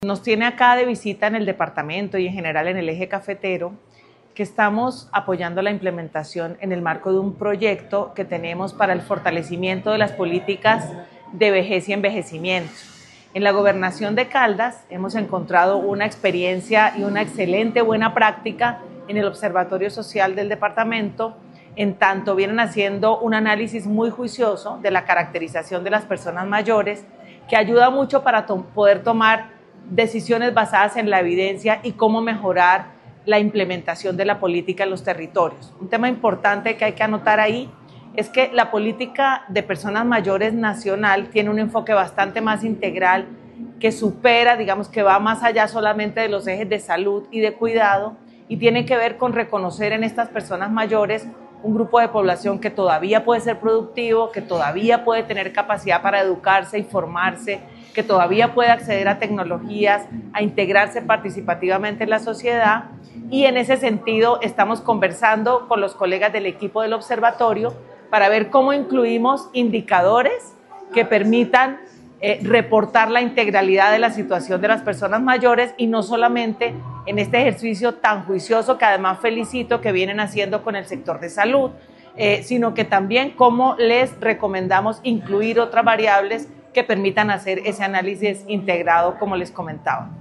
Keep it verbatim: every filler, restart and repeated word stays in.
Nos tiene acá de visita en el departamento y en general en el eje cafetero, que estamos apoyando la implementación en el marco de un proyecto que tenemos para el fortalecimiento de las políticas de vejez y envejecimiento. En la gobernación de Caldas hemos encontrado una experiencia y una excelente buena práctica en el Observatorio Social del departamento, en tanto vienen haciendo un análisis muy juicioso de la caracterización de las personas mayores, que ayuda mucho para to- poder tomar decisiones basadas en la evidencia y cómo mejorar la implementación de la política en los territorios. Un tema importante que hay que anotar ahí es que la política de personas mayores nacional tiene un enfoque bastante más integral que supera, digamos que va más allá solamente de los ejes de salud y de cuidado, y tiene que ver con reconocer en estas personas mayores un grupo de población que todavía puede ser productivo, que todavía puede tener capacidad para educarse y formarse, que todavía puede acceder a tecnologías, a integrarse participativamente en la sociedad, y en ese sentido estamos conversando con los colegas del equipo del observatorio para ver cómo incluimos indicadores que permitan eh, reportar la integralidad de la situación de las personas mayores, y no solamente en este ejercicio tan juicioso que además felicito que vienen haciendo con el sector de salud, eh, sino que también cómo les recomendamos incluir otras variables que permitan hacer ese análisis integrado, como les comentaba.